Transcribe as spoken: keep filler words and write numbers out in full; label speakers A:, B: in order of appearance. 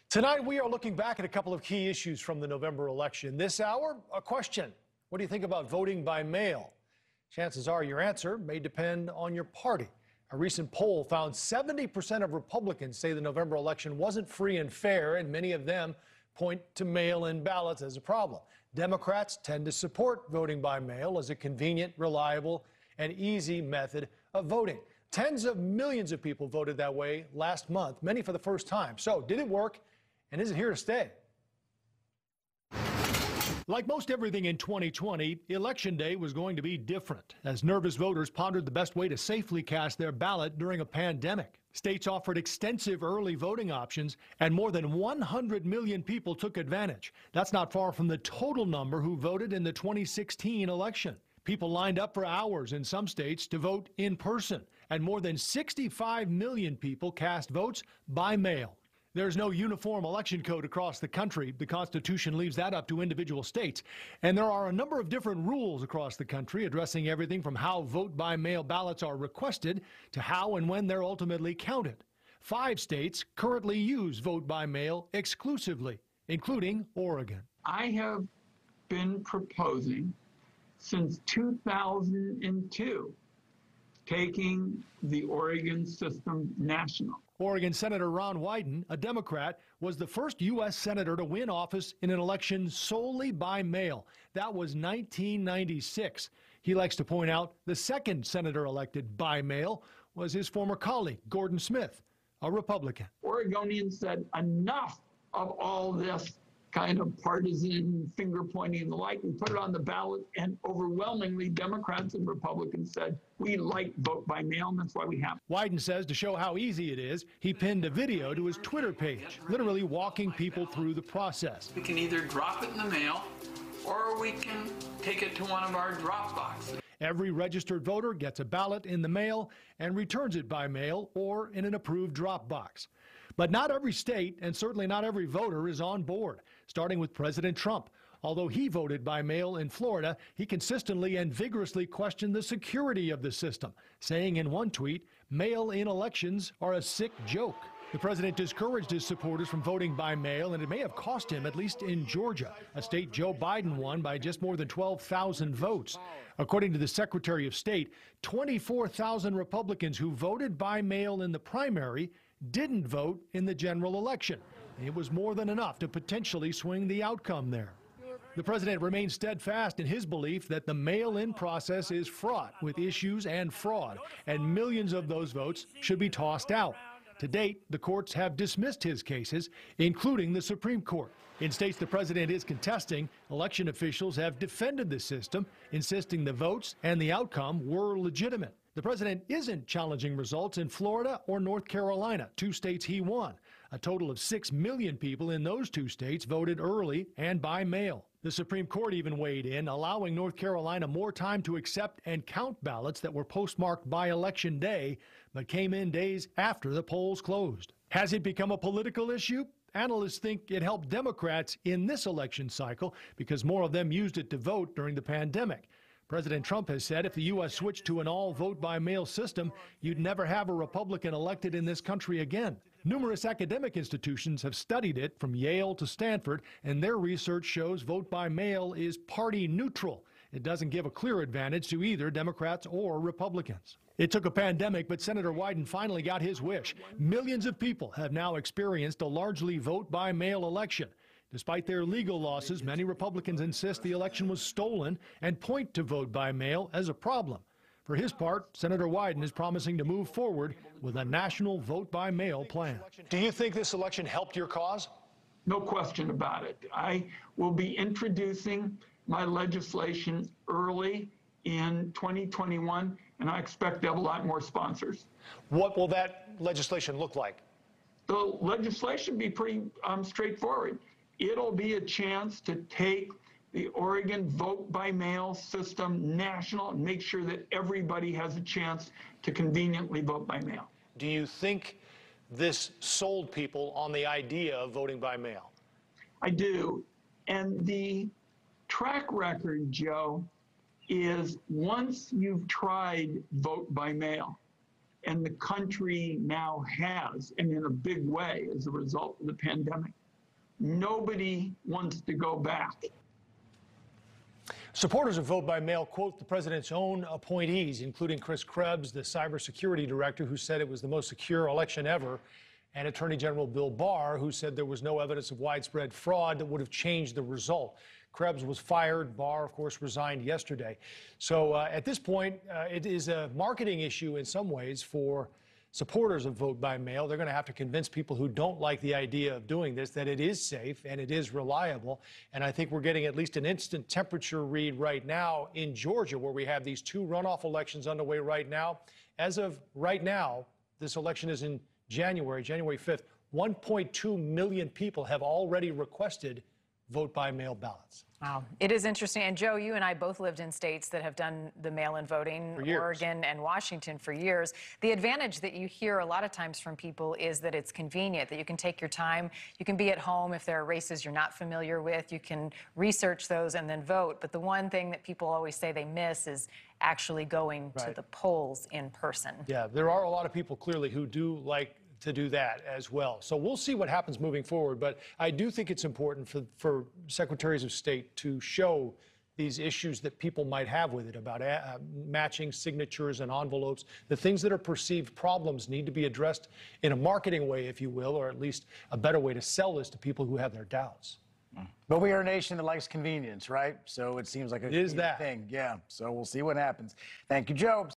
A: Tonight, we are looking back at a couple of key issues from the November election. This hour, a question. What do you think about voting by mail? Chances are your answer may depend on your party. A recent poll found seventy percent of Republicans say the November election wasn't free and fair, and many of them point to mail-in ballots as a problem. Democrats tend to support voting by mail as a convenient, reliable, and easy method of voting. Tens of millions of people voted that way last month, many for the first time. So, did it work? And is it here to stay? Like most everything in twenty twenty, Election Day was going to be different as nervous voters pondered the best way to safely cast their ballot during a pandemic. States offered extensive early voting options, and more than one hundred million people took advantage. That's not far from the total number who voted in the twenty sixteen election. People lined up for hours in some states to vote in person, and more than sixty-five million people cast votes by mail. There's no uniform election code across the country. The Constitution leaves that up to individual states. And there are a number of different rules across the country addressing everything from how vote-by-mail ballots are requested to how and when they're ultimately counted. Five states currently use vote-by-mail exclusively, including Oregon.
B: I have been proposing since two thousand two taking the Oregon system national.
A: Oregon Senator Ron Wyden, a Democrat, was the first U S senator to win office in an election solely by mail. That was nineteen ninety-six. He likes to point out the second senator elected by mail was his former colleague, Gordon Smith, a Republican.
B: Oregonians said enough of all this kind of partisan finger pointing and the like, and put it on the ballot, and overwhelmingly Democrats and Republicans said we like vote by mail, and that's why we have it.
A: Wyden says to show how easy it is, he pinned a video to his Twitter page, literally walking people through the process.
C: We can either drop it in the mail or we can take it to one of our drop boxes.
A: Every registered voter gets a ballot in the mail and returns it by mail or in an approved drop box. But not every state, and certainly not every voter, is on board, starting with President Trump. Although he voted by mail in Florida, he consistently and vigorously questioned the security of the system, saying in one tweet, "Mail-in elections are a sick joke." The president discouraged his supporters from voting by mail, and it may have cost him, at least in Georgia, a state Joe Biden won by just more than twelve thousand votes. According to the Secretary of State, twenty-four thousand Republicans who voted by mail in the primary didn't vote in the general election. It was more than enough to potentially swing the outcome there. The president remains steadfast in his belief that the mail-in process is fraught with issues and fraud, and millions of those votes should be tossed out. To date, the courts have dismissed his cases, including the Supreme Court. In states the president is contesting, election officials have defended the system, insisting the votes and the outcome were legitimate. The president isn't challenging results in Florida or North Carolina, two states he won. A total of six million people in those two states voted early and by mail. The Supreme Court even weighed in, allowing North Carolina more time to accept and count ballots that were postmarked by Election Day, but came in days after the polls closed. Has it become a political issue? Analysts think it helped Democrats in this election cycle because more of them used it to vote during the pandemic. President Trump has said if the U S switched to an all-vote-by-mail system, you'd never have a Republican elected in this country again. Numerous academic institutions have studied it, from Yale to Stanford, and their research shows vote by mail is party neutral. It doesn't give a clear advantage to either Democrats or Republicans. It took a pandemic, but Senator Wyden finally got his wish. Millions of people have now experienced a largely vote-by-mail election. Despite their legal losses, many Republicans insist the election was stolen and point to vote by mail as a problem. For his part, Senator Wyden is promising to move forward with a national vote-by-mail plan. Do you think this election helped your cause?
B: No question about it. I will be introducing my legislation early in twenty twenty-one, and I expect to have a lot more sponsors.
A: What will that legislation look like?
B: The legislation will be pretty um, straightforward. It'll be a chance to take the Oregon vote-by-mail system national and make sure that everybody has a chance to conveniently vote by mail.
A: Do you think this sold people on the idea of voting by mail?
B: I do. And the track record, Joe, is once you've tried vote by mail, and the country now has, and in a big way as a result of the pandemic. Nobody wants to go back.
A: Supporters of vote by mail quote the president's own appointees, including Chris Krebs, the cybersecurity director, who said it was the most secure election ever, and Attorney General Bill Barr, who said there was no evidence of widespread fraud that would have changed the result. Krebs was fired. Barr, of course, resigned yesterday. So uh, at this point, uh, it is a marketing issue in some ways for supporters of vote by mail. They're going to have to convince people who don't like the idea of doing this that it is safe and it is reliable. And I think we're getting at least an instant temperature read right now in Georgia, where we have these two runoff elections underway right now. As of right now, this election is in January, January fifth. one point two million people have already requested vote by mail ballots.
D: Wow. It is interesting. And Joe, you and I both lived in states that have done the mail-in voting, Oregon and Washington, for years. The advantage that you hear a lot of times from people is that it's convenient, that you can take your time. You can be at home if there are races you're not familiar with. You can research those and then vote. But the one thing that people always say they miss is actually going right to the polls in person.
A: Yeah, there are a lot of people clearly who do like to do that as well. So we'll see what happens moving forward. But I do think it's important for, for secretaries of state to show these issues that people might have with it about uh, matching signatures and envelopes. The things that are perceived problems need to be addressed in a marketing way, if you will, or at least a better way to sell this to people who have their doubts.
E: But we are a nation that likes convenience, right? So it seems like a
A: it is that
E: thing. Yeah. So we'll see what happens. Thank you, Joe.